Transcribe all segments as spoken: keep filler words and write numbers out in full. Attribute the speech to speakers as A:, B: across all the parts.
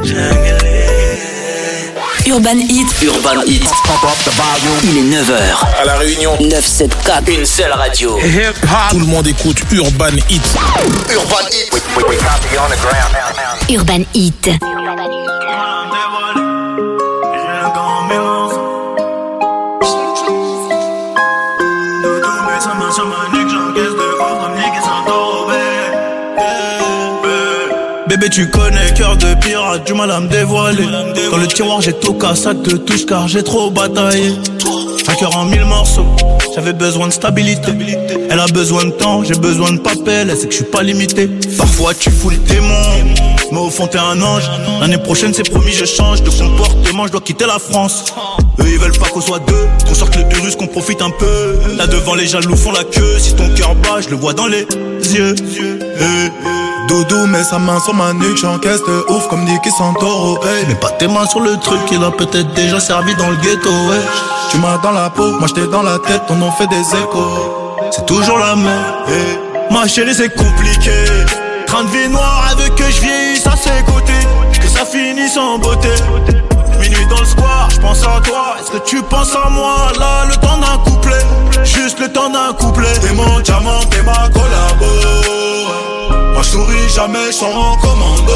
A: Urban Hit. Urban Hit. Il est neuf heures.
B: À La Réunion.
A: neuf cent soixante-quatre. Une seule radio.
B: Tout le monde écoute Urban Hit.
A: Urban Hit. Urban Hit.
C: Bébé tu connais, cœur de pirate, du mal à me dévoiler. Dans le tiroir j'ai tout cassé, ça te touche car j'ai trop bataillé. Un cœur en mille morceaux, j'avais besoin de stabilité. Elle a besoin de temps, j'ai besoin de papel, elle sait que je suis pas limité. Parfois tu fous le démon, mais au fond t'es un ange. L'année prochaine c'est promis je change de comportement, je dois quitter la France. Eux ils veulent pas qu'on soit deux, qu'on sorte le virus, qu'on profite un peu. Là devant les jaloux font la queue, si ton cœur bat je le vois dans les yeux. Hey.
D: Doudou met sa main sur ma nuque, j'encaisse de ouf comme Nicky Santoro. Hey.
C: Mets pas tes mains sur le truc, il a peut-être déjà servi dans le ghetto. Ouais.
D: Tu m'as dans la peau, moi j'étais dans la tête, ton nom fait des échos.
C: C'est toujours la même. Hey. Ma chérie c'est compliqué. Train de vie noire, elle veut que je vieillisse à ses côtés, que ça finisse en beauté. Minuit dans le square, je pense à toi. Est-ce que tu penses à moi? Là, le temps d'un couplet, juste le temps d'un couplet.
D: T'es mon diamant, t'es ma collabo. Moi je souris jamais, je sors en commando.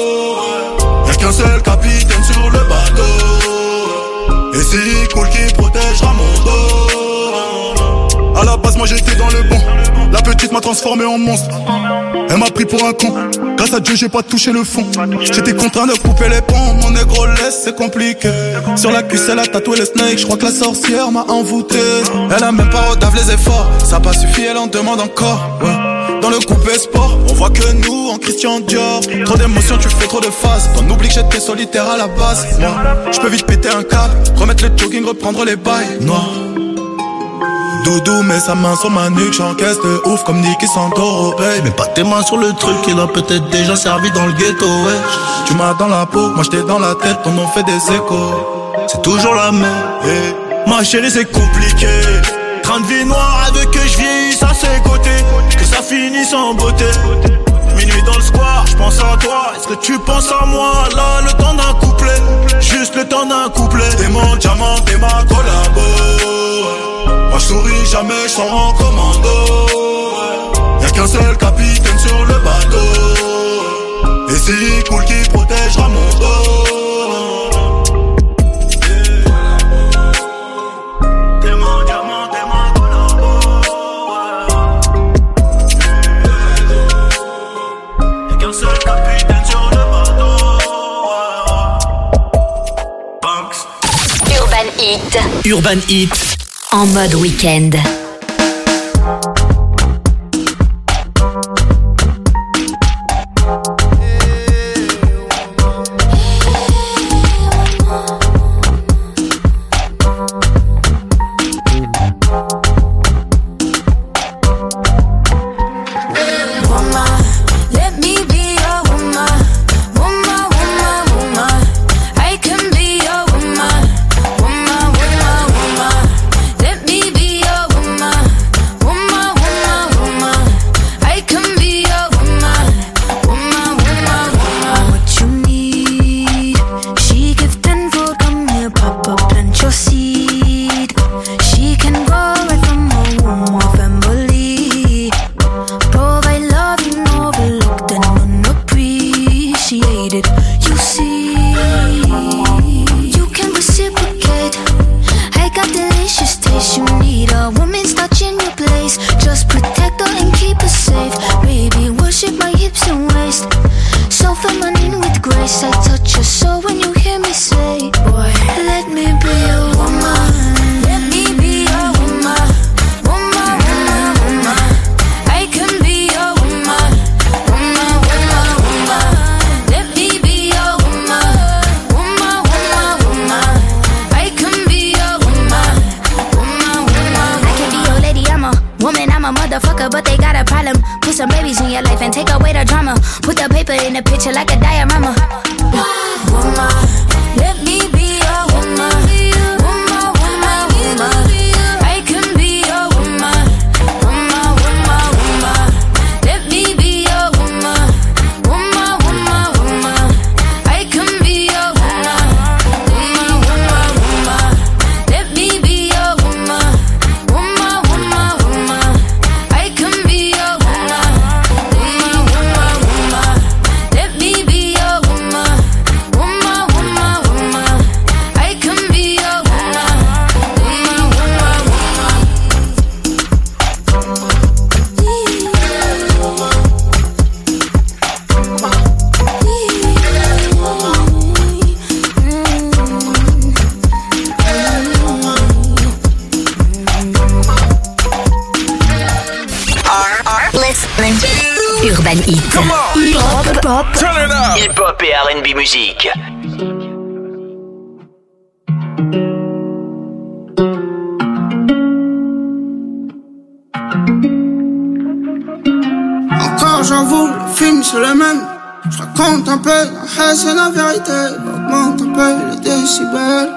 D: Y'a qu'un seul capitaine sur le bateau. Et c'est cool qui protégera mon dos. À la base moi j'étais dans le bon. La petite m'a transformé en monstre. Elle m'a pris pour un con. Grâce à Dieu j'ai pas touché le fond. J'étais contraint de couper les ponts. Mon négro laisse c'est compliqué. Sur la cuisse elle a tatoué le snake. J'crois que la sorcière m'a envoûté. Elle a même pas redave les efforts. Ça a pas suffi, elle en demande encore. Ouais. Dans le coupé sport, on voit que nous en Christian Dior. Trop d'émotions, tu fais trop de phases. T'en oublies que j'étais solitaire à la base. Moi, j'peux vite péter un câble, remettre le jogging, reprendre les bails noirs. Doudou met sa main sur ma nuque, j'encaisse de ouf comme Nicky Santoro. Hey.
C: Mets pas tes mains sur le truc, il a peut-être déjà servi dans le ghetto. Ouais.
D: Tu m'as dans la peau, moi j'étais dans la tête, ton nom fait des échos.
C: C'est toujours la même. Hey. Ma chérie c'est compliqué. Train de vie noire, elle veut que je vieillisse à ses côtés, que ça finisse en beauté. Minuit dans le square, je pense à toi. Est-ce que tu penses à moi? Là, le temps d'un couplet, juste le temps d'un couplet.
D: T'es mon diamant, t'es ma collabo. Moi je souris jamais, je sors en commando. Y'a qu'un seul capitaine sur le bateau. Et c'est cool qui protégera mon dos.
A: Urban Hit en mode week-end. Hit. Hip Hop.
B: Turn it up.
A: Hip Hop et R and B musique.
E: Encore j'avoue, le film c'est le même. Je raconte un peu, la c'est la vérité. Augmente un peu les décibels.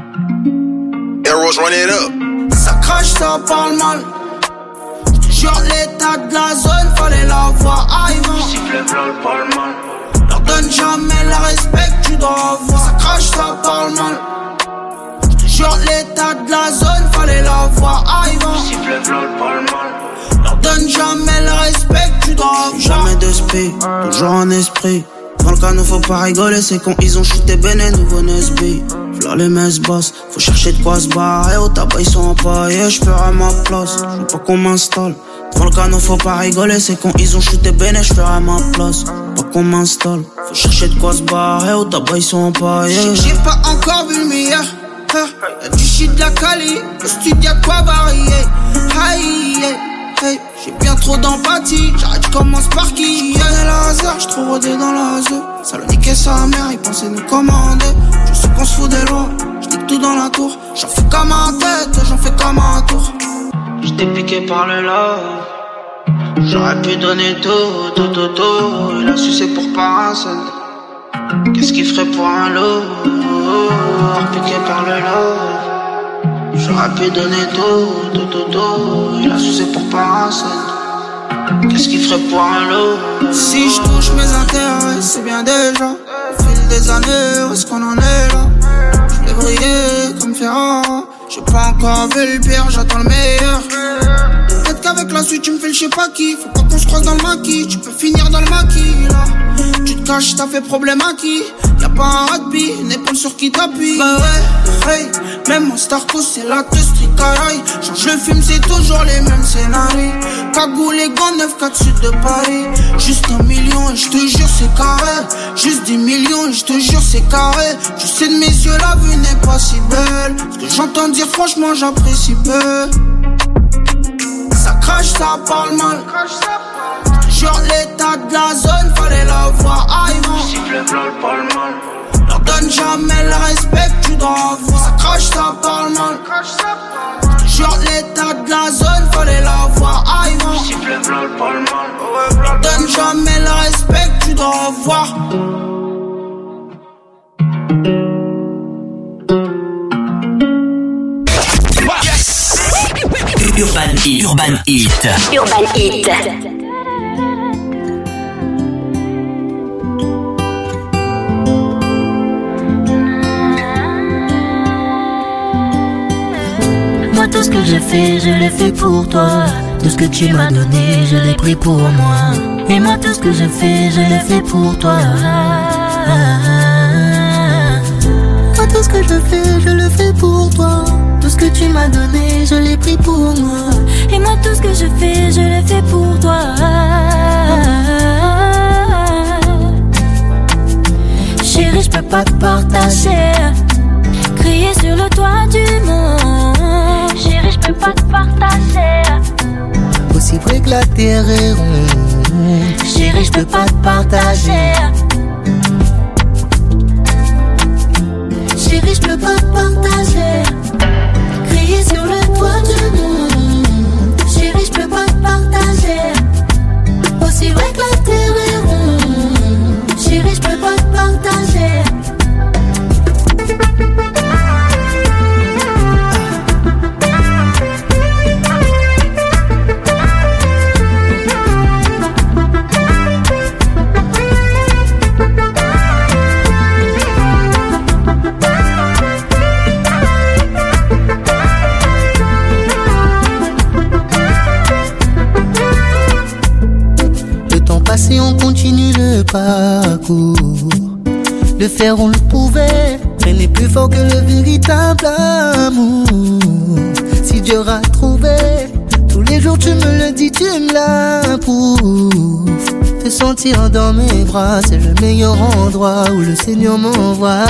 D: Arrows, run it up.
E: Ça crache, ça parle mal. J'te jure l'état de la zone, fallait la voir arrivant.
C: Siffle blanc, parle mal.
E: Leur donne jamais le respect que tu dois avoir. Ça crache, ça parle mal. J'te jure l'état de la zone, fallait la voir arrivant.
C: Siffle blanc, parle mal.
E: Leur donne jamais le respect que tu dois avoir. Jamais d'esprit, toujours en esprit. Dans le canot faut pas rigoler, c'est quand ils ont shooté Béné, nouveau Nesby. V'là les messes boss, faut chercher de quoi se barrer. Au tabac ils sont empaillés, j'ferai ma place. J'veux pas qu'on m'installe. Devant le canot faut pas rigoler, c'est quand ils ont shooté Béné, j'ferai ma place. Pas qu'on m'installe. Faut chercher de quoi se barrer, au tabac ils sont empaillés. J'ai pas encore vu le meilleur. Y'a du shit de la Cali, le studio y'a de quoi varier. Aïe, hey, j'ai bien trop d'empathie, j'arrête, je commence par qui? J'connais la hasard, j'suis trop rodé dans la zone. Salonique et sa mère, ils pensaient nous commander. Je sais qu'on se fout des lois, j'nique tout dans la tour. J'en fais comme un tête, j'en fais comme un tour. J'étais piqué par le love. J'aurais pu donner tout, tout, tout, tout. Il a sucé pour pas un seul. Qu'est-ce qu'il ferait pour un lot? Piqué par le love. J'aurais pu donner tout, tout, tout, tout. Il a sucé pour pas un seul. Qu'est-ce qu'il ferait pour un lot? Si je touche mes intérêts, c'est bien déjà. Au fil des années, où est-ce qu'on en est là? Je vais briller comme Ferrara. J'ai pas encore vu le pire, j'attends le meilleur. Peut-être qu'avec la suite tu me fais le je sais pas qui. Faut pas qu'on se croise dans le maquis, tu peux finir dans le maquis là. Tu te caches, t'as fait problème à qui? Y'a pas un rugby, une épaule sur qui t'appuie. Bah ouais, hey, même mon Starco c'est la te street caraï. Change le film, c'est toujours les mêmes scénarios. Cagoule et gants, neuf quatre sud de Paris. Juste un million et je te jure c'est carré. Juste dix millions et je te jure c'est carré. Tu sais de mes yeux la vue n'est pas si belle. Ce que j'entends dire franchement j'apprécie peu. Ça crache, ça parle mal. Jure l'état de la zone, fallait la voir arrivant.
C: Siffle blanc, parle mal.
E: Leur donne jamais le respect que tu dois avoir. Ça crache, ça parle mal. Jure l'état de la zone, fallait la voir arrivant.
C: Siffle blanc, parle mal.
E: Leur donne jamais le respect que tu dois avoir.
A: Urban Hit. Urban Hit.
F: Urban Hit.
G: Moi tout ce que j'ai fait, je l'ai fait pour toi. Tout ce que tu m'as donné, je l'ai pris pour moi. Et moi tout ce que j'ai fait, je l'ai fait pour toi. Moi tout ce que je fais, je le fais pour toi. Tout ce que tu m'as donné, je l'ai pris pour moi.
H: Et moi tout ce que je fais, je l'ai fait pour toi.
G: Chérie, je peux pas te partager.
H: Crier sur le toit du monde.
G: Chérie, je peux pas te partager. Aussi vrai que la terre est ronde. Chérie, je peux pas te partager. Chérie, je peux pas te partager. Crier sur le toit du monde. Chérie, je peux pas te partager. Aussi vrai que la terre est ronde. Chérie, je peux pas te partager. Si on continue le parcours, le faire on le pouvait, mais n'est plus fort que le véritable amour. Si Dieu a trouvé, tous les jours tu me le dis, tu me l'approuves. Te sentir dans mes bras, c'est le meilleur endroit où le Seigneur m'envoie.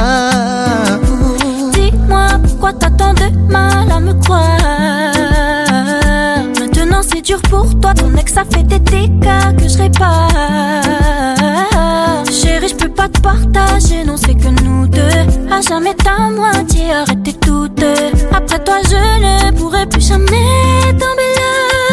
H: Dis-moi pourquoi t'as tant de mal à me croire. Maintenant c'est dur pour toi. Ton ex a fait des dégâts que je répare. Chérie, je peux pas te partager, non c'est que nous deux. À jamais ta moitié, arrêtez toutes deux. Après toi je ne pourrai plus jamais tomber là.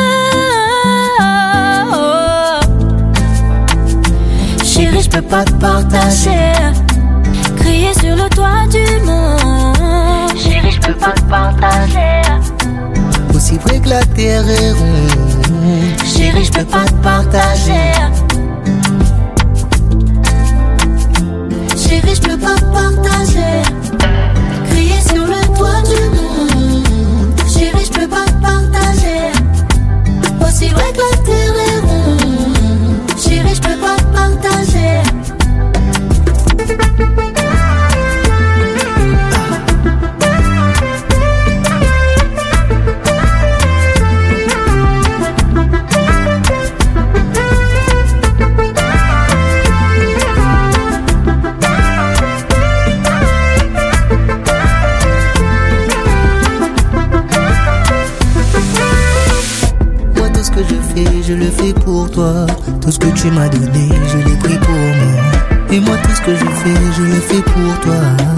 H: Chérie, je peux pas te partager. Crier sur le toit du monde. Chérie, je peux pas te partager.
G: Aussi vrai que la terre est ronde.
H: Chérie, je peux pas te partager. Chérie, je peux pas te partager. Crier sur le toit du monde. Chérie, je peux pas te partager. Aussi vrai que la terre est ronde. Chérie, je peux pas te partager.
G: Je le fais pour toi. Tout ce que tu m'as donné, je l'ai pris pour moi. Et moi tout ce que je fais, je le fais pour toi.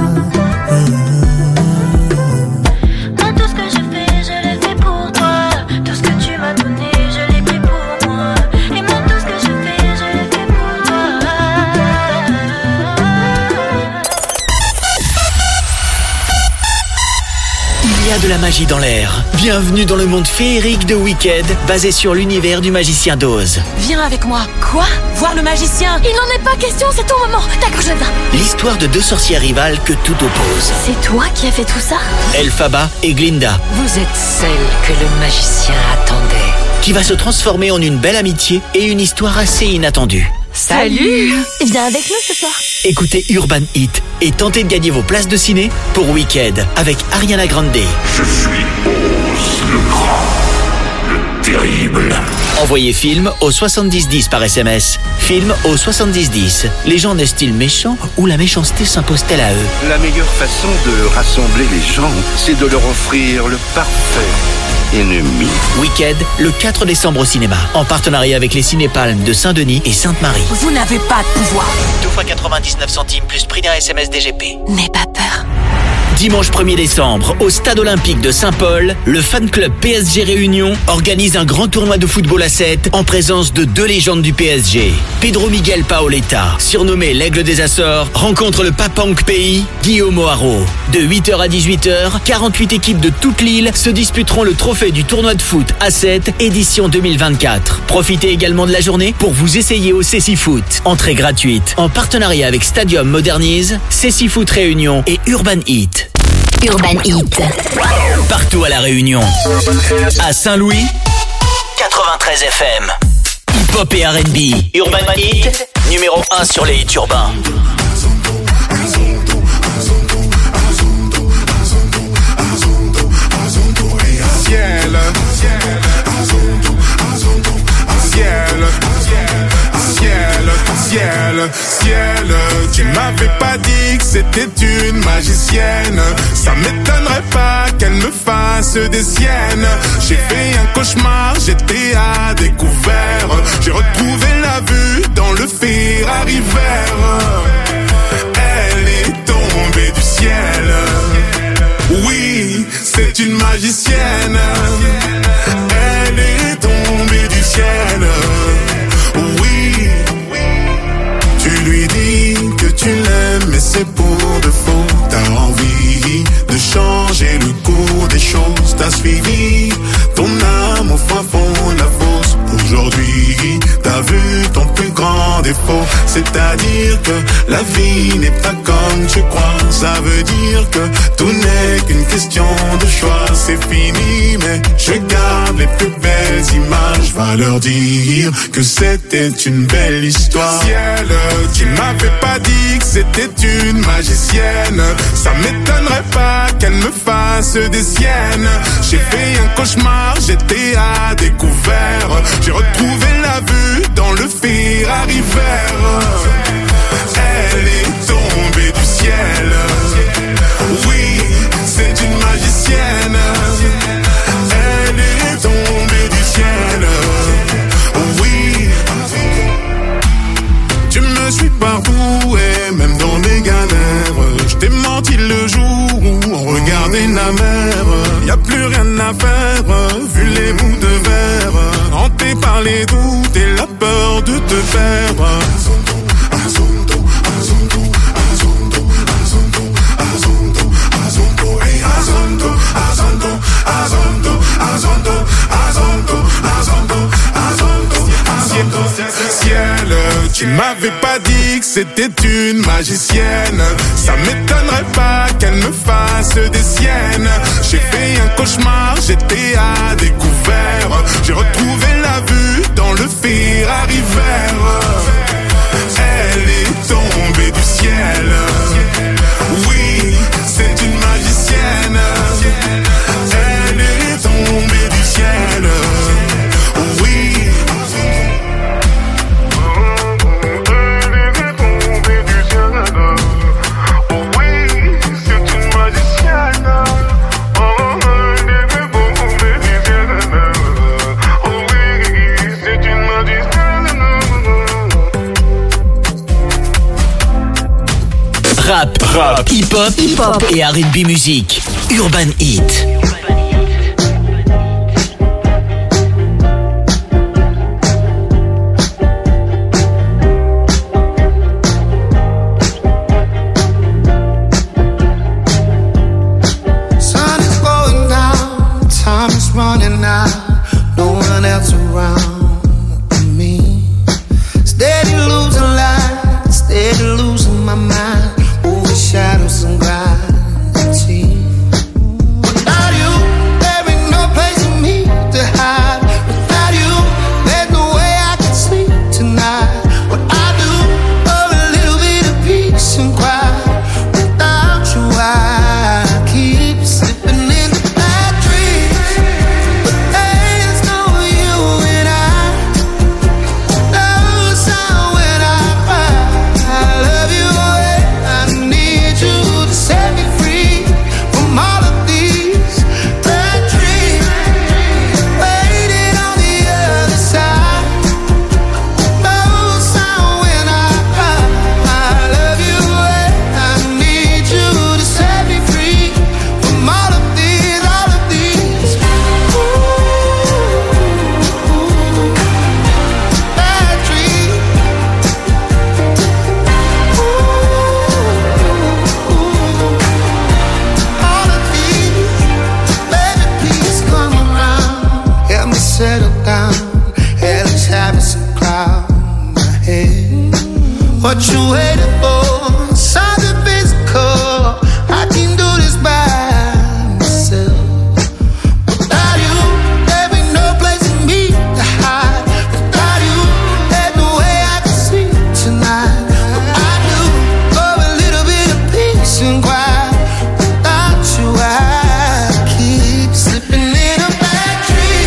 H: Moi tout ce que je fais, je le fais pour toi. Tout ce que tu m'as donné, je l'ai pris pour moi. Et moi tout ce que je fais, je le fais pour toi.
A: Il y a de la magie dans l'air. Bienvenue dans le monde féerique de Wicked, basé sur l'univers du magicien d'Oz.
F: Viens avec moi. Quoi? Voir le magicien?
H: Il n'en est pas question, c'est ton moment. D'accord, je viens.
A: L'histoire de deux sorcières rivales que tout oppose.
H: C'est toi qui as fait tout ça?
A: Elphaba et Glinda.
F: Vous êtes celle que le magicien attendait.
A: Qui va se transformer en une belle amitié et une histoire assez inattendue.
F: Salut!
H: Viens avec nous ce soir.
A: Écoutez Urban Hit et tentez de gagner vos places de ciné pour Wicked avec Ariana Grande.
D: Je suis Oz le grand, le terrible.
A: Envoyez film au soixante-dix dix par S M S. Film au soixante-dix dix. Les gens naissent-ils méchants ou la méchanceté s'impose-t-elle à eux?
I: La meilleure façon de rassembler les gens, c'est de leur offrir le parfait ennemi.
A: Wicked, le quatre décembre au cinéma, en partenariat avec les Cinépalmes de Saint-Denis et Sainte-Marie.
F: Vous n'avez pas de pouvoir.
A: deux fois quatre-vingt-dix-neuf centimes plus prix d'un S M S D G P.
F: N'aie pas peur.
A: Dimanche premier décembre, au Stade Olympique de Saint-Paul, le fan club P S G Réunion organise un grand tournoi de football à sept en présence de deux légendes du P S G. Pedro Miguel Paoletta, surnommé l'Aigle des Açores, rencontre le Papanque Pays, Guillaume O'Haraud. De huit heures à dix-huit heures, quarante-huit équipes de toute l'île se disputeront le trophée du tournoi de foot à sept, édition deux mille vingt-quatre. Profitez également de la journée pour vous essayer au Ceci Foot. Entrée gratuite, en partenariat avec Stadium Modernise, Ceci Foot Réunion et Urban Hit.
H: Urban Hit.
A: Partout à La Réunion. À Saint-Louis, quatre-vingt-treize F M. Hip-hop et R and B. Urban Hit, numéro un sur les hits urbains.
D: Ciel, ciel, ciel, ciel, ciel. Tu m'avais pas dit que c'était une magicienne. Ça m'étonnerait pas qu'elle me fasse des siennes. J'ai fait un cauchemar, j'étais à découvert. J'ai retrouvé la vue dans le Ferrari vert. Elle est tombée du ciel. Oui, c'est une magicienne. Elle est tombée du ciel. Oui, tu lui dis que tu l'aimes, mais c'est pour de faux. T'as envie de changer le cours des choses. T'as suivi ton âme au fin fond de la fosse. Aujourd'hui, t'as vu ton plus grand défaut. C'est-à-dire que la vie n'est pas comme tu crois. Ça veut dire que tout n'est qu'une question de choix. C'est fini, mais je garde les plus belles images. Va leur dire que c'était une belle histoire. Ciel, tu m'avais pas dit que c'était une magicienne. Ça m'étonnerait pas qu'elle me fasse des siennes. J'ai fait un cauchemar, j'étais à découvert. J'ai retrouvé la vue dans le Ferrari vert. Elle est tombée du ciel. Oui, c'est une magicienne. Elle est tombée du ciel.
J: la mer. Y a plus rien à faire, vu les bouts de verre. Hanté par les doutes et la peur de te perdre. Azondo, Azondo, Azondo, Azondo, Azondo, Azondo, hey Azondo, Azondo, Azondo, Azondo, Azondo, Azondo, Azondo, Azondo, ciel, tu m'avais pas dit que c'était une magicienne. Ça m'étonnerait pas qu'elle me fasse des siennes. J'ai fait un cauchemar, j'étais à découvert. J'ai retrouvé la vue dans le Ferrari vert. Elle est tombée du ciel. Oui, c'est une magicienne. Elle est tombée du ciel. Oui.
A: Rap, rap, hip-hop, hip-hop et R and B musique. Urban Hit.
K: Sun is going down, time is running out, no one else around me. Steady losing light, steady losing my mind. Shadows and gravity. Without you, there ain't no place for me to hide. Without you, there's no way I can sleep tonight. What I do for a little bit of peace and quiet. Without you, I keep slipping into bad dreams. But there's no you and I. No sound when I cry. I love you. Set me free from all of these bad dreams. Waiting on the other side. No sound when I cry. I love you and I need you to set me free from all of these, all of these. Ooh, bad dreams. Settle down, Ellie's having some cloud in my head. What you waiting for? Something physical. I can do this by myself. Without you, there ain't no place for me to hide. Without you, there's no way I can sleep tonight. What I do for a little bit of peace and quiet. Without you, I keep slipping in a bad dream.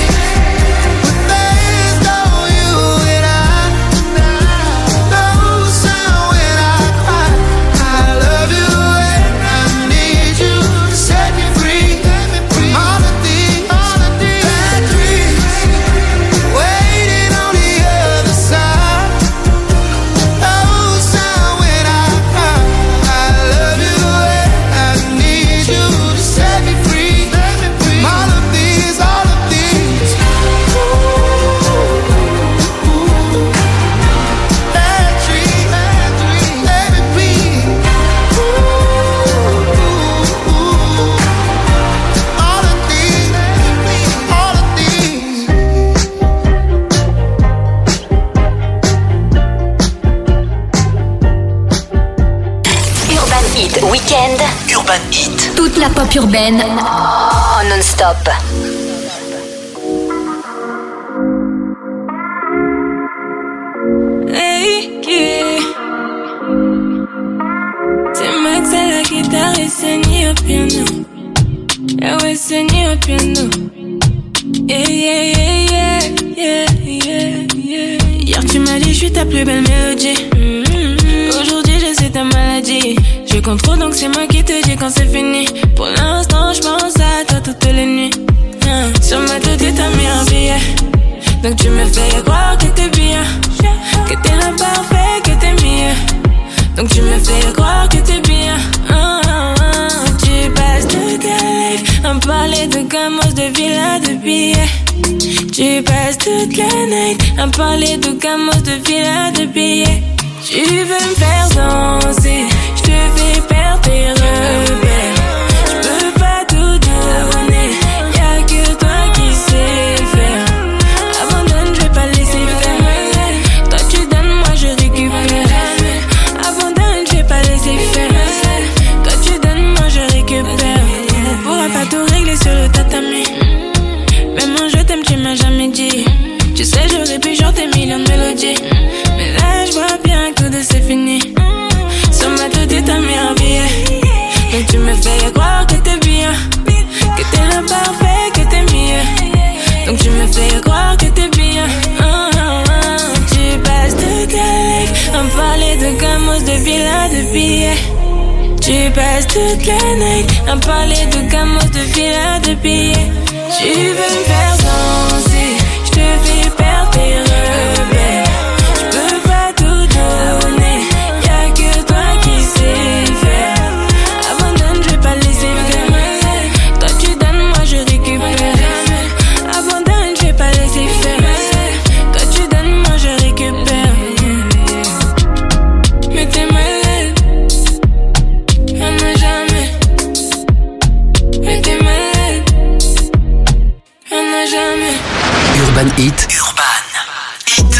F: Week-end.
A: Urban Hit.
F: Toute la pop urbaine en non-stop.
L: Hey, yeah. Te maxa la guitarra y sueño piano. Eu sueño piano. Yeah, yeah, yeah, yeah, yeah, yeah. Hier tu m'as dit je suis ta plus belle mélodie. Mm-hmm. Aujourd'hui je suis ta maladie. Je contrôle donc c'est moi qui te dis quand c'est fini. Pour l'instant je pense à toi toutes les nuits. Hein. Sur ma tête t'as mis un billet. Donc tu me fais croire que t'es bien, que t'es l'imparfait, que t'es mieux. Donc tu me fais croire que t'es bien. Oh, oh, oh. Tu passes toute ta life de villas, de billets. Tu passes toute la night à parler de gamos, de villas, de billets. Tu veux me faire danser, je te fais perdre tes repères. Je peux pas tout donner, y'a que toi qui sais faire. Abandonne, je vais pas laisser faire. Toi tu donnes, moi je récupère. Abandonne, je vais pas laisser faire. Toi tu donnes, moi je récupère. On pourra pas tout régler sur le tatami. Même moi je t'aime, tu m'as jamais dit. Tu sais, j'aurais pu chanter millions de mélodies. Mais là, je vois bien que de c'est fini. Sur ma tête, t'as mis un billet. Donc tu me fais croire que t'es bien, que t'es le parfait, que t'es mieux. Donc tu me fais croire que t'es bien. Oh, oh, oh. Tu passes toute la life à parler de gamos, de villas, de billets. Tu passes toute la night à parler de gamos, de villas, de billets. Tu veux me faire danser, je te fais perdre tes repères. Je peux pas tout donner, y'a que toi qui sais faire. Abandonne, je vais pas laisser faire. Toi tu donnes, moi je récupère. Abandonne, je vais pas laisser faire. Toi tu donnes, moi je récupère. Mais t'es malade, y'en a jamais. Mais t'es malade, y'en a jamais.
A: Urban Hit. Urban Hit.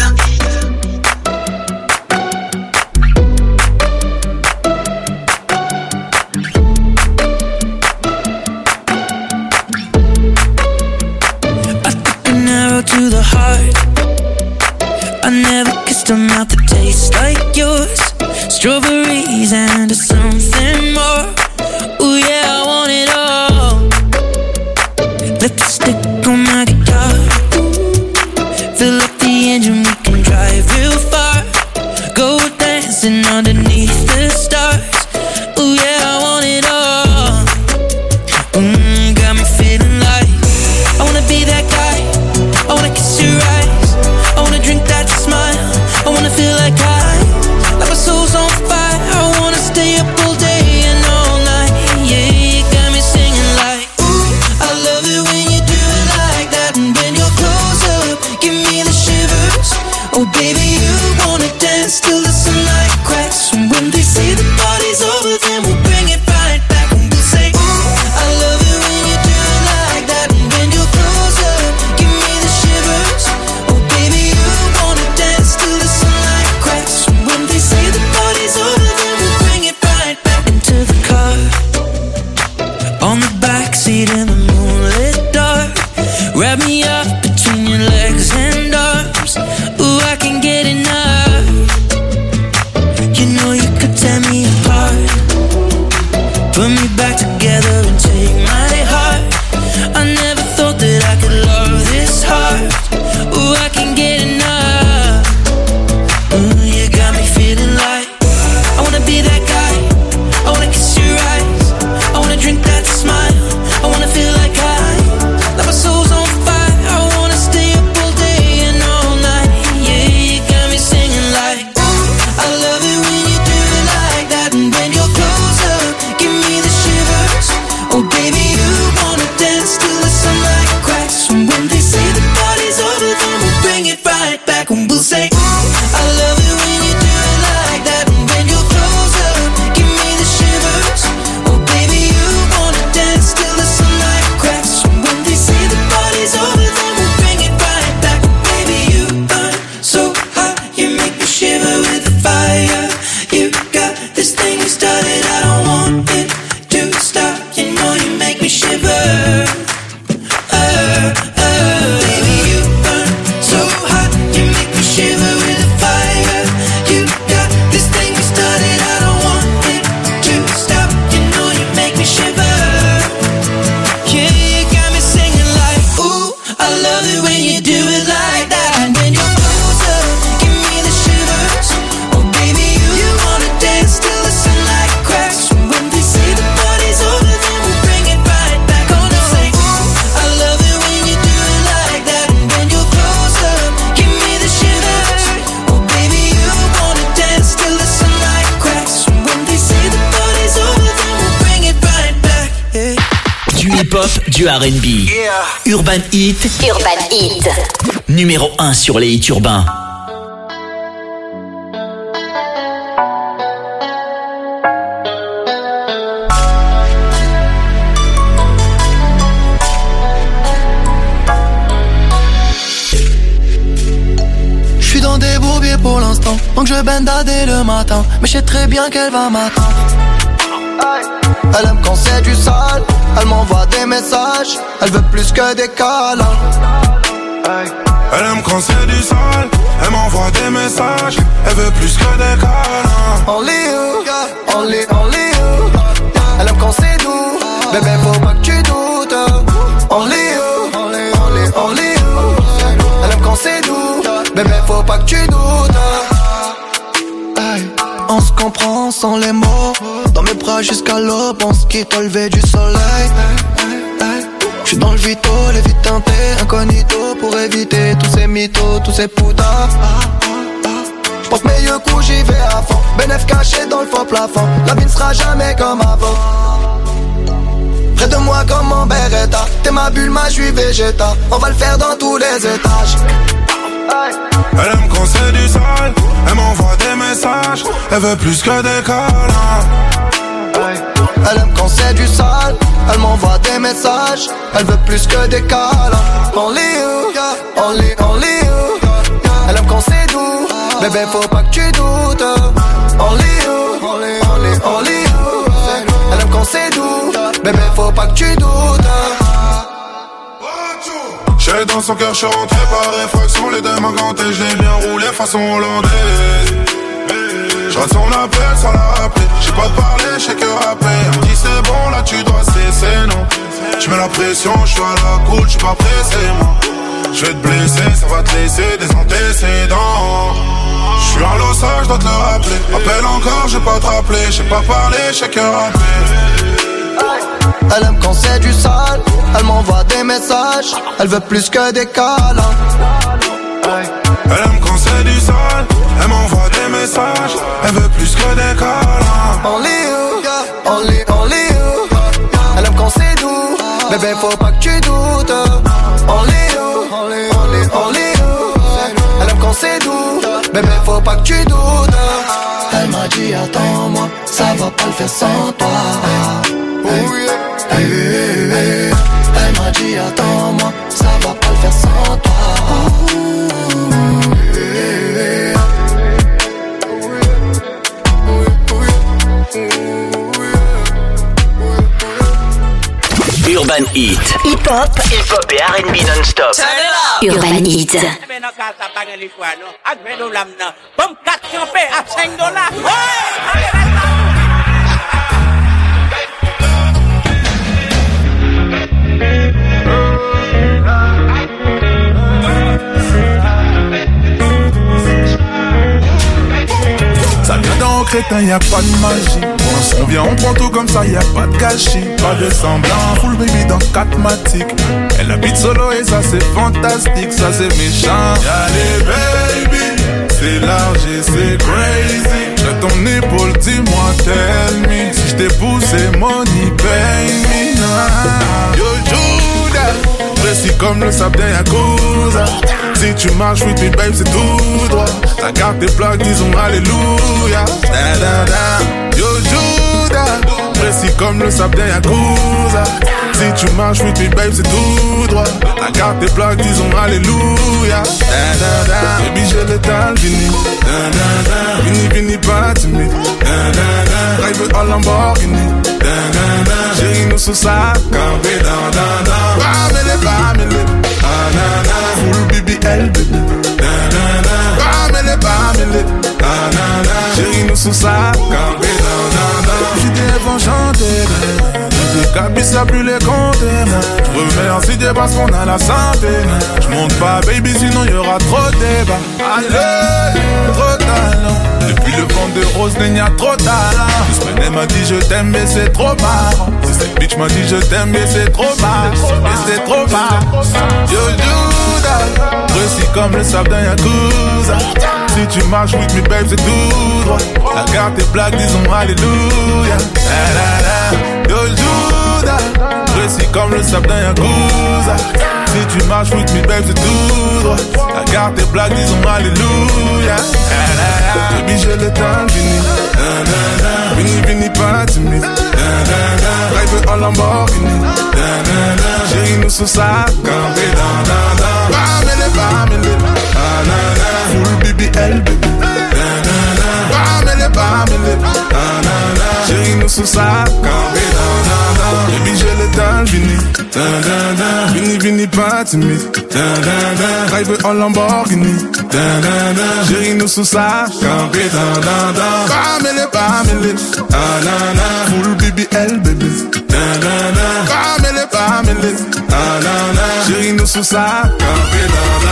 M: I took an arrow to the heart. I never kissed a mouth that tastes like yours. Strawberries and something more. Ooh yeah, I want it all. Lipstick on my guitar. Fill up the engine, we can drive real far. Go dancing underneath the stars. Ooh yeah, I want it all. Mmm, got me feeling like I wanna be that guy. I wanna kiss your eyes. I wanna drink that smile. I wanna feel like I, like my soul's on fire. I wanna stay up all day and all night. Yeah, you got me singing like, ooh, I love it when you do it like that. And when you're close up, give me the shivers. Oh baby, you wanna dance till the sunlight cracks. And when they say the party's over, then we'll bring it right back. And we'll say, ooh, I love it when you do it like that. And when you're close up, give me the shivers. Oh baby, you wanna dance till the sunlight cracks. And when they say the party's over, then we'll bring it right back. Into the car, on the backseat in the moonlit dark. Wrap me up between your legs and arms. Ooh, I can get enough. You know you could tear me apart. Put me back together and take my heart. I never thought that I could love this hard. Ooh, I can get enough. Ooh, you got me feeling like I wanna be that guy. I wanna kiss your eyes. I wanna drink that smile. I wanna feel like I, like my soul's on fire. I wanna stay up all day and all night. Yeah, you got me singing like, ooh, I love it when you do it like that. And when you're close up, give me the shivers. Oh baby, you want
A: hip-hop, du R and B.
I: Yeah.
A: Urban Hit.
F: Urban Hit.
A: Numéro un sur les hits urbains.
N: J'suis dans des bourbiers pour l'instant, donc je bende dès le matin. Mais je sais très bien qu'elle va m'attendre. Elle aime quand c'est du sale, elle m'envoie des messages, elle veut plus que des câlins.
J: Elle aime quand c'est du sale, elle m'envoie des messages, elle veut plus que des câlins.
N: Only you, only, only you. Elle aime quand c'est doux, bébé faut pas que tu doutes. Only you, only, only, only you. Elle aime quand c'est doux, bébé faut pas que tu doutes. On se comprend sans les mots. Dans mes bras jusqu'à l'aube, on se quitte au lever du soleil. J'suis dans le vito, les vies teintées, incognito pour éviter tous ces mythos, tous ces poutards. J'porte mes yeux coups, j'y vais à fond. Bénéf caché dans le faux plafond. La vie ne sera jamais comme avant. Près de moi comme en Beretta. T'es ma bulle, ma j'suis végéta. On va le faire dans tous les étages.
J: Elle aime quand c'est du sale, elle m'envoie des messages, elle veut plus que des câlins.
N: Elle aime quand c'est du sale, elle m'envoie des messages, elle veut plus que des câlins. Only you, only, only you. Elle aime quand c'est doux, bébé faut pas que tu doutes. Only you, only, only, only you. Elle aime quand c'est doux, bébé faut pas que tu doutes.
J: J'ai dans son cœur, j'suis rentré par réfraction. Les deux mains gantées, j'l'ai bien roulé façon hollandaise. J'rate son appel sans la rappeler. J'ai pas de parler, j'sais que rapper. Elle me dit c'est bon, là tu dois cesser, non. J'mets la pression, j'suis à la cool, j'suis pas pressé, moi. J'vais te blesser, ça va te laisser des antécédents. J'suis un lossage, j'dois te le rappeler. Rappelle encore, j'ai pas te rappeler. J'sais pas parler, j'sais que rapper.
N: Elle aime quand c'est du sale, elle m'envoie des messages, elle veut plus que des câlins.
J: Elle aime quand c'est du sale, elle m'envoie des messages, elle veut plus que des câlins.
N: Only you, only, only you. Elle aime quand c'est doux, bébé faut pas que tu doutes. Only you, only, only, only you. Elle aime quand c'est doux, bébé faut pas que tu doutes. Elle m'a dit attends-moi, ça va pas le faire sans toi. Hey, hey, hey, hey. Elle m'a dit attends-moi, ça va pas le faire sans toi. Hey,
A: hey. Urban Hit.
F: Hip-hop.
A: Hip-hop et R and B non-stop.
F: Urban Hit.
J: Ça vient dans crétin, y'a pas de magie. On vient, on prend tout comme ça, y'a pas de gâchis. Pas de semblant, full baby dans quatre matiques. Elle habite solo et ça c'est fantastique, ça c'est méchant. Y'a les baby, c'est large et c'est crazy. J'ai ton épaule, dis-moi, tell me. Si j't'épouse, c'est money, pay me. Nah. Yo, Judas, précis comme le sable d'un Yakuza. Si tu marches with me, babe, c'est tout droit. Ta carte tes plaques, disons alléluia. Da, da, da. Yo, Judas, précis comme le sable d'un Yakuza. Si tu marches with me, babe, c'est tout droit. Ta carte tes plaques, disons alléluia. Da, da, da. Baby, j'ai l'étal, vini. Da, da, da. Vini, vini, pas timide. Da, da, da. Drive en Lamborghini. Da, da, da. Chérie, nous sous ça, campé, da, da, da. Bamele, bamele. Ah, na, na. Full B B L, baby. Da, da, da. Bamele, bamele. Ah, na, na. Chérie, nous sous ça, campé, da, da, da. J'ai des enchantés, j'ai des cabis à plus les compter. J'remercie Dieu parce qu'on a la santé. J'monte pas, baby, sinon y'aura trop de débats. Allez, trop de talent. Depuis le vent de rose, il y a trop de talent. Disney m'a dit je t'aime, mais c'est trop marrant. Si cette bitch m'a dit je t'aime, mais c'est trop marrant. Mais c'est trop marrant. Yo, Judas, précis comme le sable d'un Yakuza. Si tu marches with me, babe, c'est tout droit. La carte tes plaques, disons alléluia. La, la, la. Yo, Judas, précis comme le sable d'un Yakuza. Si tu marches with me babe c'est tout droit. Regarde tes blagues disons alléluia. Baby j'ai le temps fini. Vini vini pas timide. Drive en Lamborghini. Chérie nous sous sa campé. Bamele bamele. Full B B L baby. Bamele bamele. Chérie nous sous sa campé. Baby j'ai le temps fini. Vini vini pas timide. Drive en Lamborghini. Chérie nous sous sa campé. Bamele bamele. Full B B L baby. Bamele bamele. Chérie nous sous sa campé.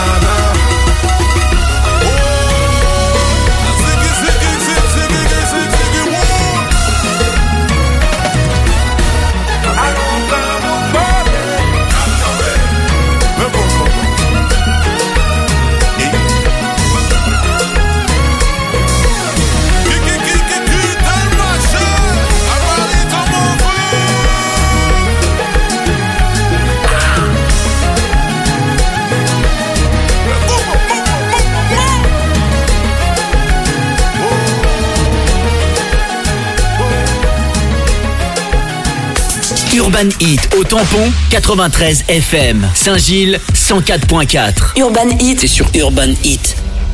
A: Urban Hit au tampon quatre-vingt-treize F M. Saint-Gilles cent quatre point quatre.
F: Urban Hit.
A: C'est sur Urban Hit.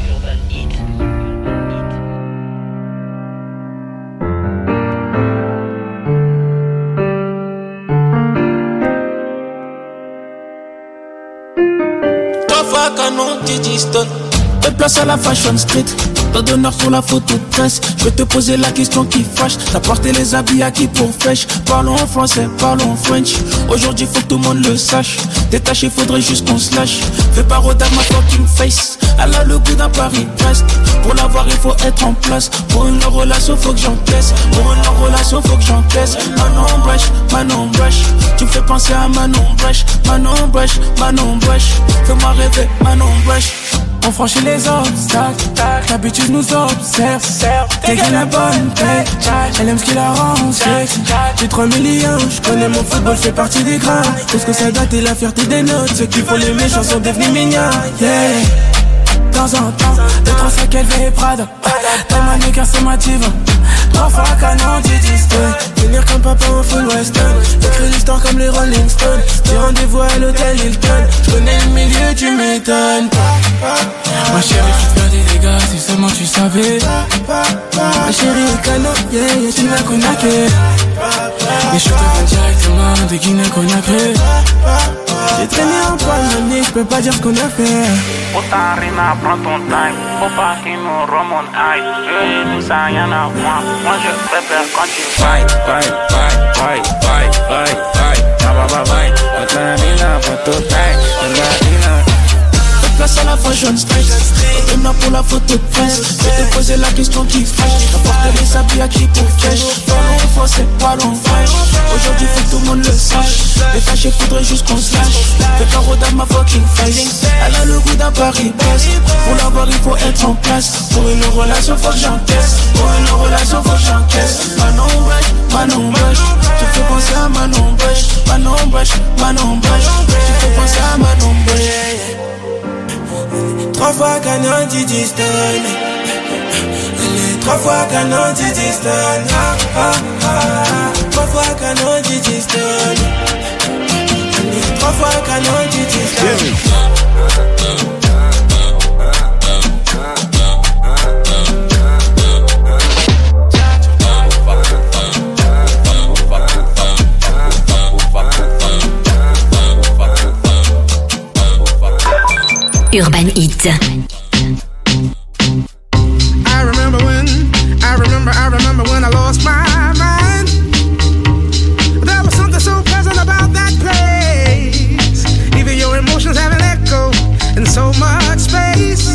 O: Trois fois canon, Didi Stone. Place à la Fashion Street, pas d'honneur sur la photo de presse. Je vais te poser la question qui fâche. T'as porté les habits à qui pour fraîche? Parlons en français, parlons en French. Aujourd'hui faut que tout le monde le sache. Détaché, faudrait juste qu'on se lâche. Fais pas rodage ma fucking face. Elle a le goût d'un Paris-Brest. Pour l'avoir il faut être en place. Pour une relation faut que j'encaisse. Pour une relation faut que j'encaisse. Manon Brèche, Manon Brèche. Tu me fais penser à Manon Brèche. Manon Brèche, Manon Brèche. Fais-moi rêver, Manon Brèche. On franchit les obstacles, l'habitude nous observe. T'es qu'elle la bonne paix, elle aime ce qui la rend sexy. J'ai trois millions, je connais mon football, fait partie des grands. Tout ce que ça date et la fierté des notes. Ceux qui font les méchants sont devenus mignons. Yeah. De temps en temps, deux, trois sacs L V et Prada. T'as ma nigga, c'est ma diva. Trois fois canon, Didi Stone. Venir comme papa en full western. J'écris l'histoire comme les Rolling Stones. J'ai rendez-vous à l'hôtel Hilton. J'connais le milieu, tu m'étonnes. Ma chérie, tu te fais des dégâts si seulement tu savais. Ma chérie, canon, yeah, yeah, tu m'as cognaqué. Et je te fais directement de Guinée cognaqué. J'ai traîné en Panamie, j'peux pas dire ce qu'on a fait.
P: Otarina, prends ton time, faut pas qu'il nous remonte aïe. Je et tout ça, y'en a moins. Moi je préfère quand tu vailles, vailles, vailles, vailles, vailles, vailles, vailles, vailles. Otarina, prends ton time, Otarina.
O: Place à la Fashion Street, demain pour la photo de presse. Je vais te poser la question qui fâche. T'apportes les habits à qui pour cash. Parlons en français, parlons en French. Aujourd'hui faut que tout le monde le sache. Détaché, faudrait juste qu'on se lâche. Fais pas rodage ma fucking face. Elle a le goût d'un Paris-Brest. Pour l'avoir il faut être en place. Pour une relation faut que j'encaisse. Pour une relation faut que j'encaisse. Manon Brèche, Manon Brèche. Tu fais penser à Manon Brèche. Manon Brèche, Manon Brèche. Tu fais penser à Manon Brèche. Trois fois gagnant Didi Stone. Trois fois gagnant Didi Stone. Ah, ah, ah. Trois fois gagnant Didi Stone. Trois fois gagnant Didi Stone.
F: Urban Hit.
K: I remember when, I remember, I remember when I lost my mind. There was something so pleasant about that place. Even your emotions have an echo in so much space.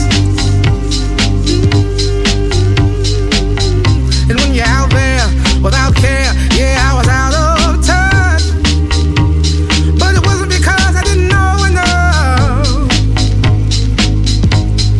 K: And when you're out there without care, yeah, I was out of touch. But it wasn't because I didn't know enough.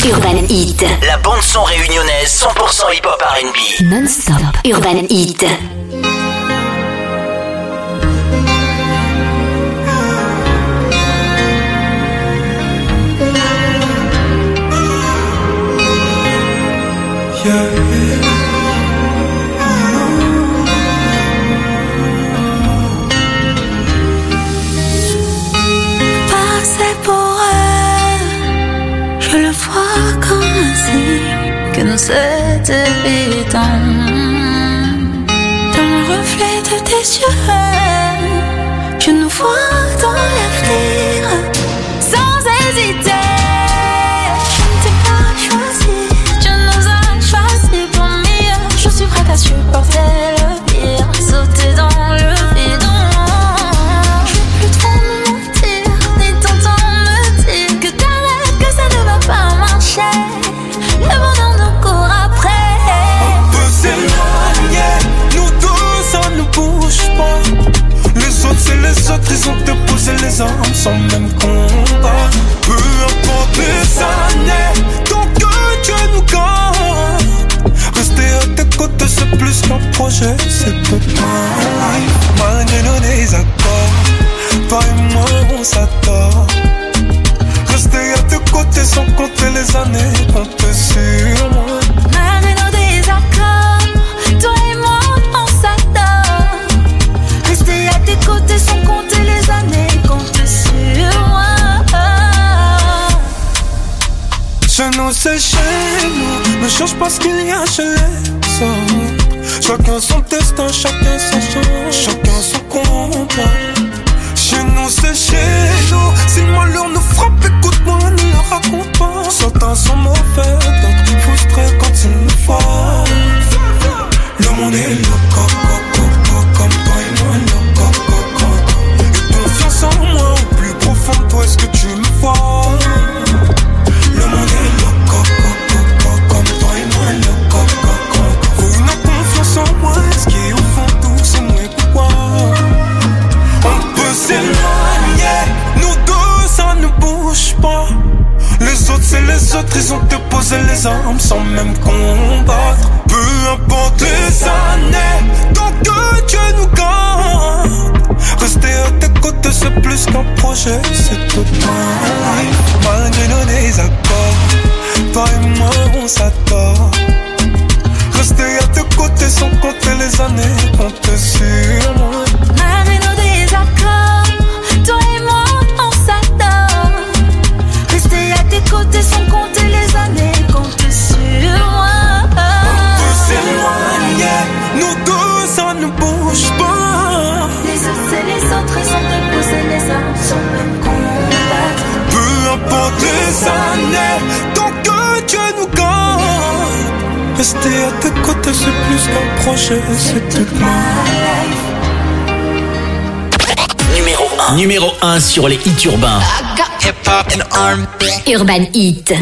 F: Urban Heat.
A: La bande son réunionnaise cent pour cent hip-hop R and B.
F: Non-stop. Urban Heat.
Q: Yeah, yeah.
H: Passer pour elle, je le vois comme un signe que nous c'est évident. Dans le reflet de tes yeux, je nous vois dans l'avenir sans hésiter. À supporter le pire, sauter dans le vide. Je vais plus trop me mentir, ni t'entendre me dire que t'arrêtes, que ça ne va pas marcher. Le bonheur nous court après.
Q: On peut s'éloigner, nous deux ça ne bouge pas. Les autres c'est les autres, ils ont déposé les armes sans même combat. Peu importe les années, tant que Dieu nous garde. Rester à tes côtés c'est plus qu'un projet, c'est toute ma life. Malgré nos désaccords, toi et moi on s'adore. Rester à tes côtés sans compter les années, compter sur moi.
H: Malgré nos désaccords, toi et moi on s'adore. Rester à tes côtés sans compter les années, compter sur moi.
Q: Chez nous c'est chez nous, ne change pas ce qu'il y a chez les autres. Chacun son destin, chacun sa chance, chacun son combat. Chez nous c'est chez nous, si le malheur nous frappe, écoute-moi, ne le raconte pas. Certains sont mauvais, d'autres frustrés quand ils nous voient. Le monde est loco, coco, coco, comme toi et moi, loco, coco, coco. Et confiance en moi, au plus profond de toi, est-ce que tu me vois? Le monde est loco, coco, coco, comme toi et moi, loco, coco. Faut une confiance en moi, ce qui est au fond de tout, c'est moi et pourquoi. On peut s'éloigner, nous deux ça ne bouge pas. Les autres c'est les autres, ils ont déposé les armes sans même combattre. Peu importe les années, tant que Dieu nous garde. Rester à tes côtés c'est plus qu'un projet, c'est toute ma life. Malgré nos désaccords, toi et moi on s'adore. Rester à tes côtés sans compter les années, compter sur moi.
H: Malgré nos désaccords, toi et moi on s'adore. Rester à tes côtés sans compter les années, compter sur moi.
Q: On peut s'éloigner, nous deux ça ne bouge pas.
H: Les autres c'est les autres, ils ont déposé les armes sans même combattre.
Q: Peu importe les années, tant que Dieu nous garde. Rester à tes côtés c'est plus qu'un projet, c'est toute ma life.
A: Numéro un. Numéro un sur les hits urbains.
F: Urban Heat.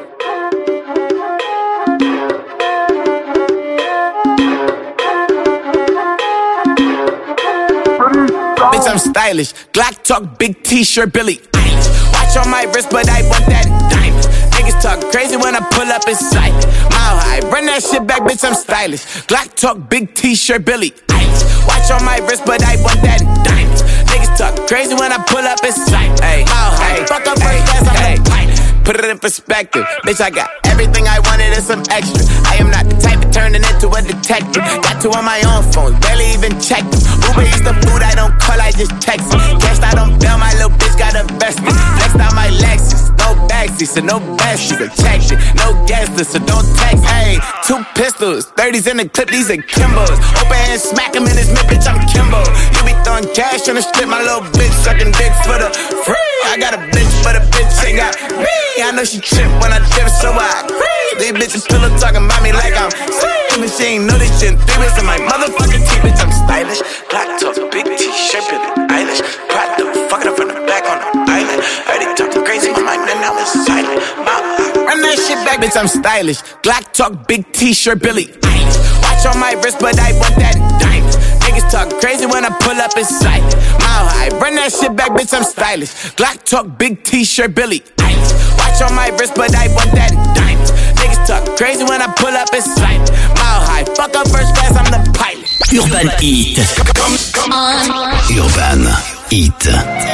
R: Bitch, I'm stylish. Glock talk, big t-shirt, Billy Eilish. Watch on my wrist, but I want that diamond. Niggas talk crazy when I pull up in sight. Mile high, run that shit back, bitch, I'm stylish. Glock talk, big t-shirt, Billy Eilish. Watch on my wrist, but I want that diamond. Niggas talk crazy when I pull up in sight. Hey, mile high, fuck up first class, I'm a pilot. Put it in perspective, bitch, I got everything I wanted and some extra. I am not the type of turning into a detective. Got two on my own phone, barely even check them. Uber Eats the food, I don't call, I just text it. Cashed out on bail, my little bitch got invested. Flexed out my Lexus, no backseat, so no besties. Protection, no guesses, so don't text. Hey, two pistols, thirties in the clip, these are Kimbos. Open hand, smack him in his mid, bitch, I'm Kimbo. You be throwing cash on the strip, my little bitch sucking dick for the free. I got a bitch, but a bitch ain't got me. I know she trip when I dip, so I agree. These bitches pillow talking about me like I'm slim. And she ain't know this shit. Three bits in my motherfucking teeth, bitch, I'm stylish. Black top, big t-shirt, Billie Eilish. Pride the fucking up from the back on the island. Heard it talking crazy, my mind, and now it's silent. Run that shit back, bitch, I'm stylish. Glock talk, big t-shirt, Billie Eilish. Watch on my wrist, but I want that diamond. Niggas talk crazy when I pull up in sight. Mile high, run that shit back, bitch, I'm stylish. Glock talk, big t-shirt, Billie Eilish. Watch Watch on my wrist, but I want that diamond. Niggas talk crazy when I pull up in sight. Mile high, fuck up first class, I'm the pilot.
A: Urban Heat. Urban Heat.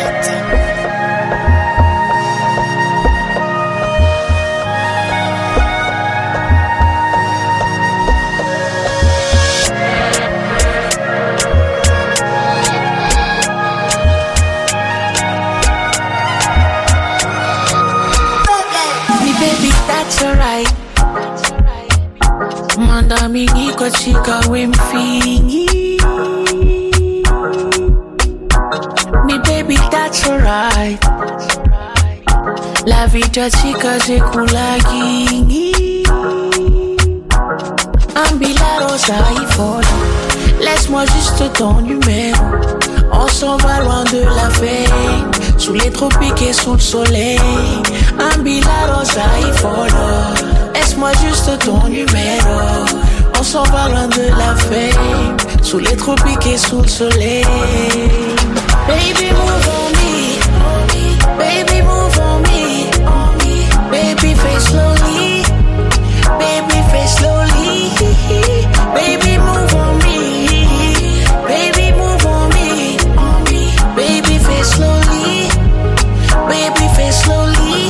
L: Alright, manda mingi kwa chika wemfingi. Me baby, that's alright. La vida chica je kulagi. Ambila rosa y folle. Laisse-moi juste ton numéro. On s'en va loin de la veille. Sous les tropiques et sous le soleil. Ambila rosa y folle. Laisse-moi juste ton numéro. On s'en va loin de la veille. Sous les tropiques et sous le soleil. Baby move on me. Baby move on me. Baby face slowly. Baby face slowly. Baby move on me. Baby move on me. Baby face slowly. Baby face slowly.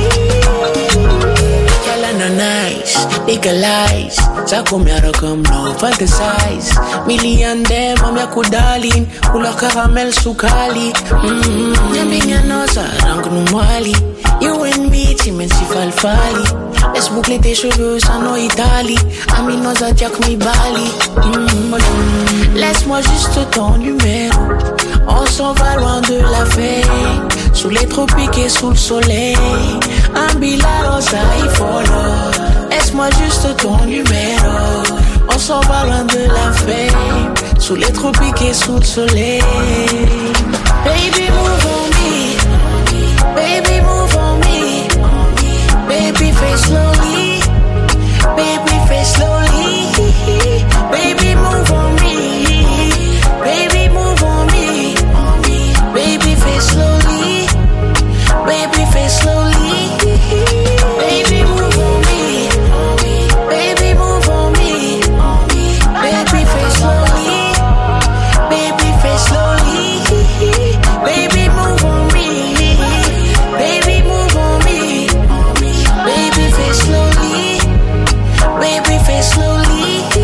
L: Girl, I'm not nice. Legalize. Zako miaro comme no fantasize. Million dem am ya kudalin. Couleur caramel sukali. Mmm. Nyambinya noza rank numali. You and me timensi falfali. Laisse boucler tes cheveux, ça no Italie. Ami noza diak mi bali. Mm. Laisse-moi juste ton numéro. On s'en va loin de la veille. Sous les tropiques et sous le soleil. Ambila rosa y follow. Laisse-moi juste ton numéro. On s'en va loin de la veille. Sous les tropiques et sous le soleil. Baby move on me. Baby move on me. Baby face slowly. Baby face slowly. Baby move on me. Baby move on me. Baby face slowly. Baby face slowly. Baby move on me. Baby move on me. Baby face slowly. Baby face slowly. Baby move on me. Baby move on me. Baby face slowly. Baby face slowly.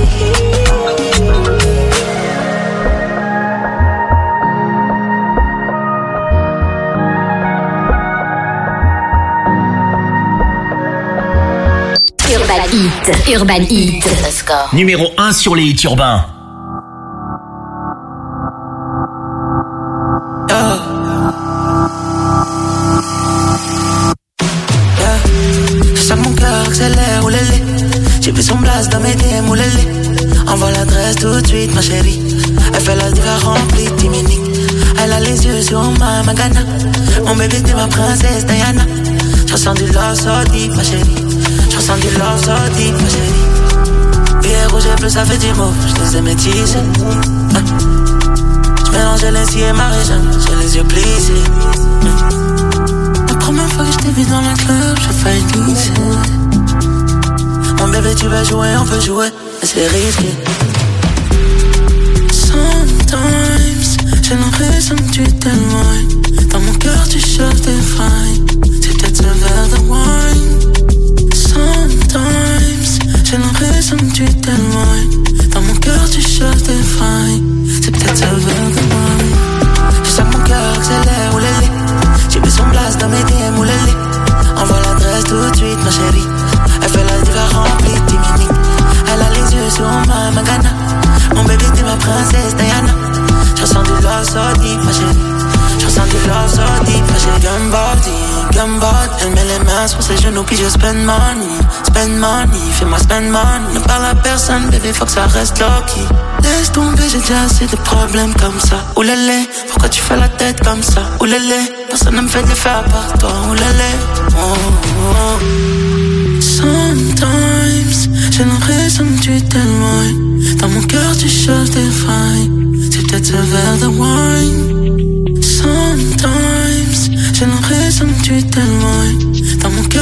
F: Urban Heat. Urban Heat. Let's go.
A: Numéro un sur les hits urbains.
N: Yeah. Yeah. Je sens mon cœur accélère, oulélé. J'ai vu son blast dans mes D M, oulélé. Envoie l'adresse tout de suite, ma chérie. Elle fait la diva remplie de timinique. Elle a les yeux sur ma magana. Mon bébé t'es ma princesse Diana. Je ressens du love so deep, ma chérie. Je ressens du love so deep, ma chérie. Billet rouge et bleu, ça fait du mot. Je les ai métissés. Hein. Je mélange les et Marie-Jeanne. J'ai les yeux plissés. Hein. La première fois que je t'ai vu dans le club, j'ai failli glisser. Mon bébé, tu vas jouer, on peut jouer, mais c'est risqué. Sometimes, j'ai l'impression que tu t'éloignes. Dans mon cœur, tu cherches des failles. C'est peut-être ce verre de wine. Sometimes, j'ai l'impression que tu t'éloignes. Dans mon cœur, tu cherches des failles. C'est peut-être ce verre de wine. Je sens que mon cœur accélère, oulélé. J'ai vu son blast dans mes D M, oulélé. Envoie l'adresse tout de suite, ma chérie. Elle fait la diva remplie de timinique. Elle a les yeux sur ma magana. Mon bébé t'es ma princesse Diana. Je ressens du love so deep, ma chérie. Je ressens du love so deep, ma chérie. Gambody, gambody. Elle met les mains sur ses genoux puis je spend money. Spend money, fais-moi spend money. Ne parle à personne, bébé, faut que ça reste low-key. Laisse tomber, j'ai déjà assez de problèmes comme ça. Oulélé, pourquoi tu fais la tête comme ça? Oulélé, personne ne me fait de l'effet à part toi. Oulélé, oh, oh. Sometimes, j'ai l'impression que tu t'éloignes. Dans mon cœur, tu cherches des failles. C'est peut-être ce verre de wine. Sometimes, j'ai l'impression que tu t'éloignes. Dans mon cœur,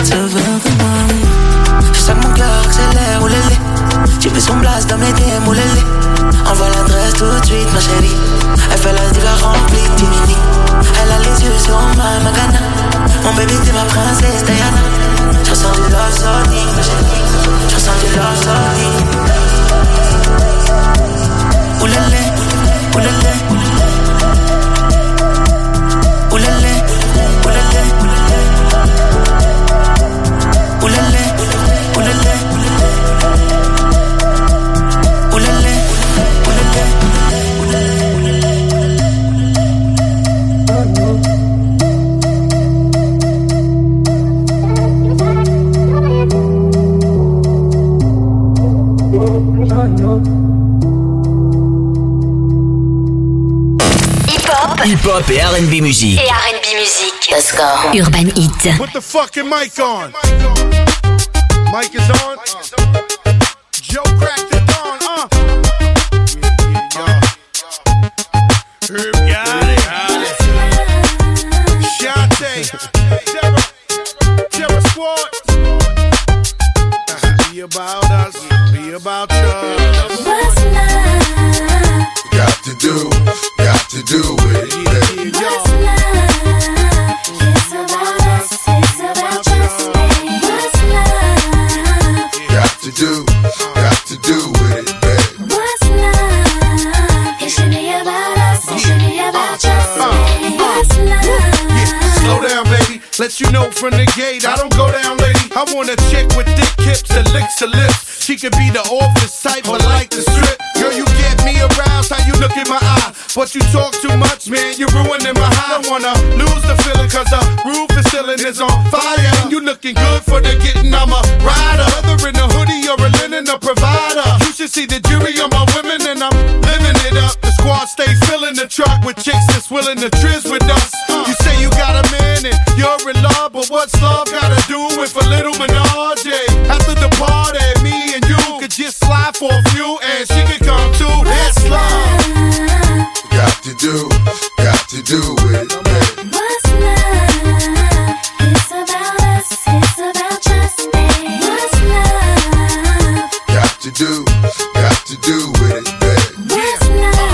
M: te veut de moi. Je sens que mon cœur accélère, oh lélé. J'ai vu son blast dans mes D M, oh lélé. Envoie l'adresse tout de suite, ma chérie. Elle fait la diva remplie de timini. Elle a les yeux sur ma magana. Mon bébé t'es ma princesse Diana. Je ressens du love sonic, ma chérie. Je ressens du love sonic. Ouh lélé, ouh lélé. Ouh lélé, ouh lélé. Ouh lélé, ouh lélé. Ouh lélé, ouh lélé.
A: Hip-hop et R and B musique.
F: Et R and B musique. The Score. Urban Hit.
S: Put the fucking mic on. Mic is on. Joe cracked it on. Uh. Herb got it. Shantae. Terror. Terror Squad. Be about us. Be about you.
H: What's love?
D: Got to do. Got to do it.
H: What's love? It's about us. It's about just me. What's love?
D: Got to do. Got to do with it, babe.
H: What's love? It should be about us. It should be about just me. What's love?
S: Slow down, baby. Let you know from the gate, I don't go down, lady. I want a chick with thick hips that licks her lips. She could be the office type, but like the strip. Girl, you get me aroused, how you look in my eye. But you talk too much, man, you're ruining my high. I don't wanna lose the feeling, cause the roof is ceiling is on fire. And you looking good for the getting, I'm a rider. Whether in a hoodie or a linen, a provider. You should see the jury on my women, and I'm living it up. The squad stay filling the truck with chicks that's willing to trizz with us. You say you got a man and you're in love, but what's love gotta do with a little menage? After the party, me and you could just slide for a few, and she could come too. That's love.
D: Got to do. Got to do with it, babe.
H: What's love? It's about us. It's about just me. What's love?
D: Got to do. Got to do with it, babe.
H: What's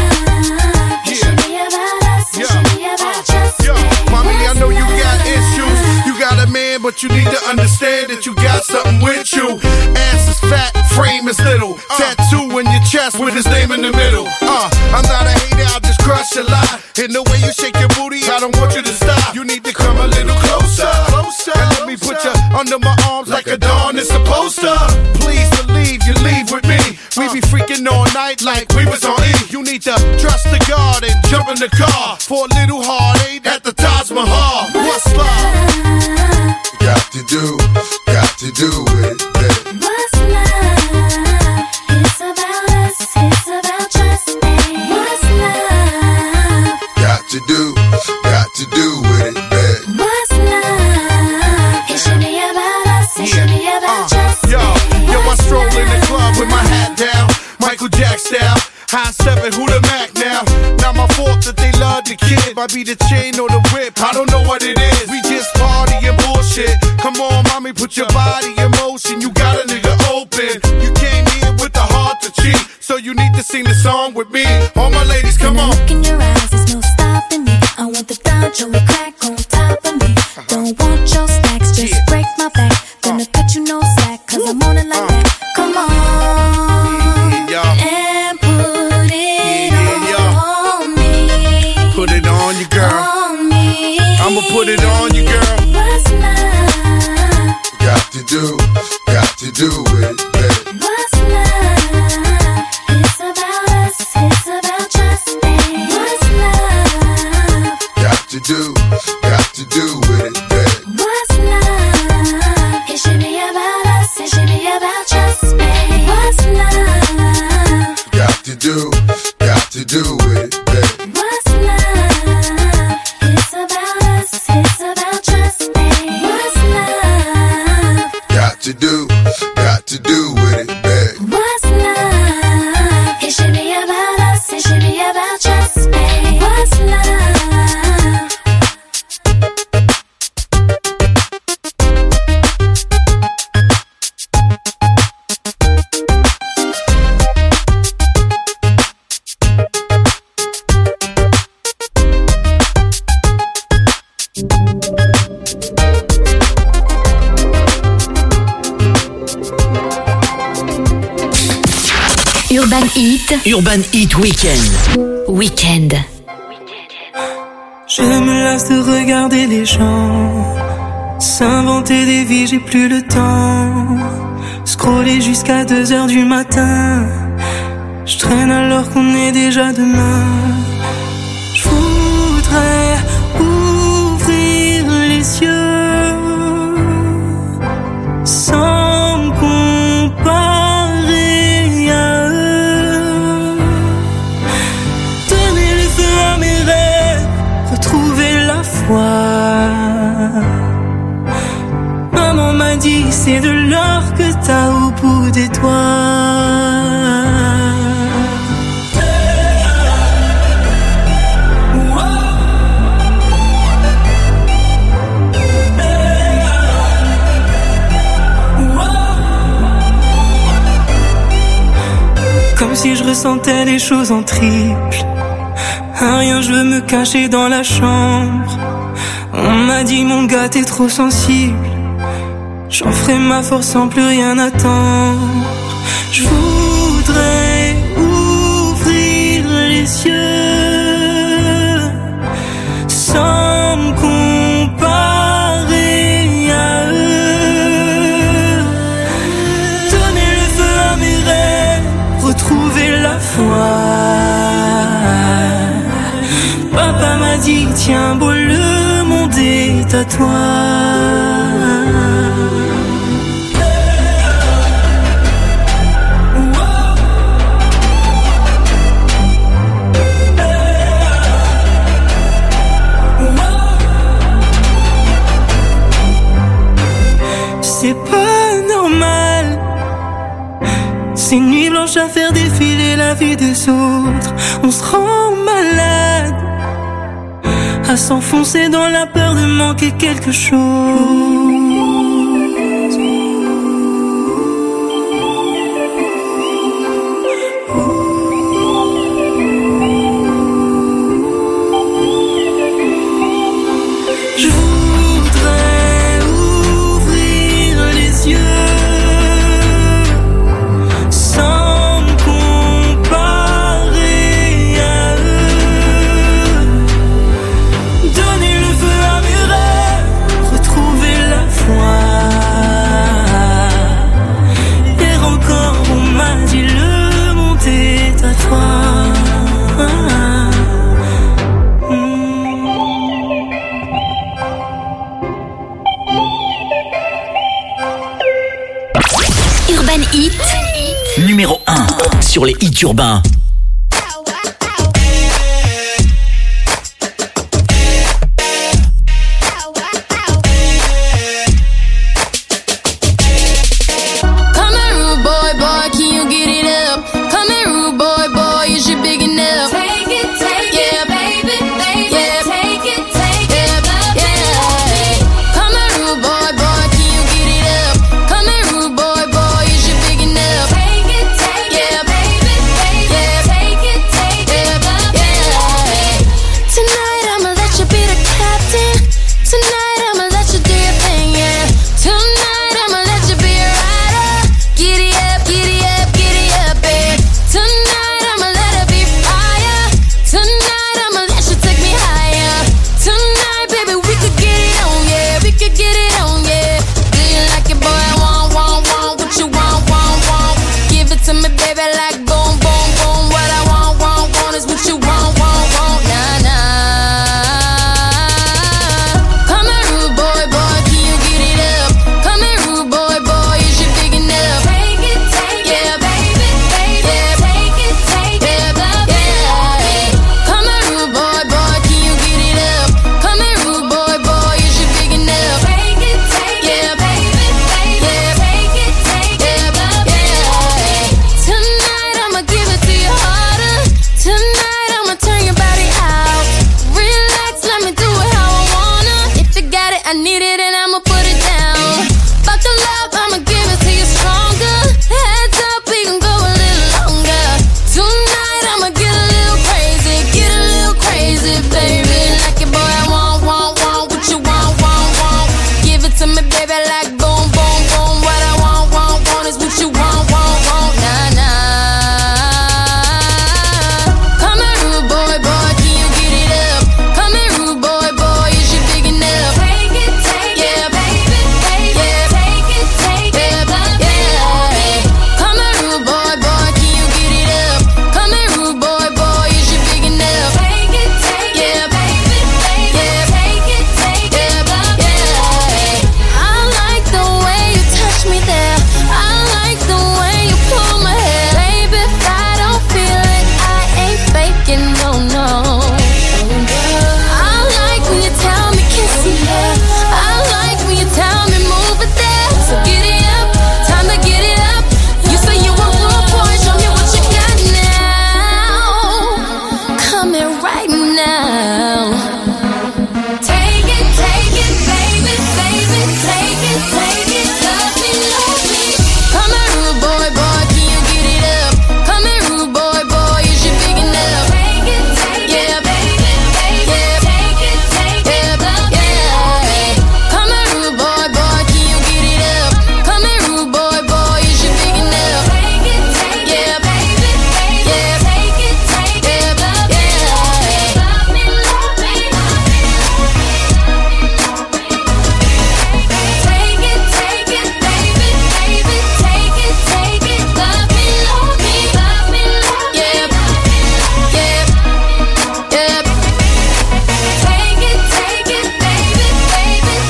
H: love? It should be about us. It should be about just me.
S: Mommy, I know you got issues. You got a man, but you need to understand that you got something with you. Ass is fat, frame is little. Tattoo in your chest with his name in the middle. Uh, I'm not a hater, I'll just crush your lie. In the way you shake your booty, I don't want you to stop. You need to come a little closer, closer. And let me put you under my arms like a dawn is supposed to. Please believe you leave with me. We be freaking all night like we was on E. You need to trust the God and jump in the car for a little heartache at the Taj Mahal. What's love?
D: Got to do. Got to do with it, babe.
H: What's love? It's about us. It's about just me. What's love?
D: Got to do. Got to do with it, babe.
H: What's love? It should be about us. It should be about just me.
S: Yo, yo, I stroll in the club with my hat down, Michael Jack style. High seven, who the Mac now? Not my fault that they love the kid. Might be the chain or the whip, I don't know what it is. We just party and bullshit. Come on, mommy, put your body in motion. You got a nigga open. You came here with the heart to cheat, so you need to sing the song with me. All my ladies, come on.
H: Look in your eyes, there's no stopping me. I want the Dodge or a crack on top of me. Don't want your stacks, just break my back. Gonna cut you no slack, cause I'm on it like that. Come on. And put it on me.
S: Put it on you, girl.
H: On me.
S: I'ma put it on you, girl.
H: What's love?
D: Got to do. Got to do with it, babe.
H: What's love? It's about us. It's about just me. What's love?
D: Got to do. Got to do with it, babe.
H: What's love? It should be about us. It should be about just me. What's love?
D: Got to do. Got to do with it, babe.
H: What's love? It's about us. It's about just me. What's love?
D: Got to do. Got to do with it, babe.
H: What's love? It should be about us. It should be about just me. What's love?
F: Urban Heat.
A: Urban Heat Weekend.
F: Weekend.
Q: Je me lasse de regarder les gens s'inventer des vies, j'ai plus le temps. Scroller jusqu'à deux heures du matin. Je traîne alors qu'on est déjà demain. Je voudrais ouvrir les yeux sans me comparer à eux. Donner le feu à mes rêves, retrouver la foi. Maman m'a dit c'est de l'or que t'as au bout des doigts. Comme si je ressentais les choses en triple. À rien je veux me cacher dans la chambre. On m'a dit mon gars t'es trop sensible. J'en ferai ma force sans plus rien attendre. Je voudrais ouvrir les yeux sans me comparer à eux. Donner le feu à mes rêves, retrouver la foi. Papa m'a dit tiens beau le monde est à toi. C'est pas normal. Ces nuits blanches à faire défiler la vie des autres. On se rend malade à s'enfoncer dans la peur de manquer quelque chose.
A: Numéro un sur les hits urbains.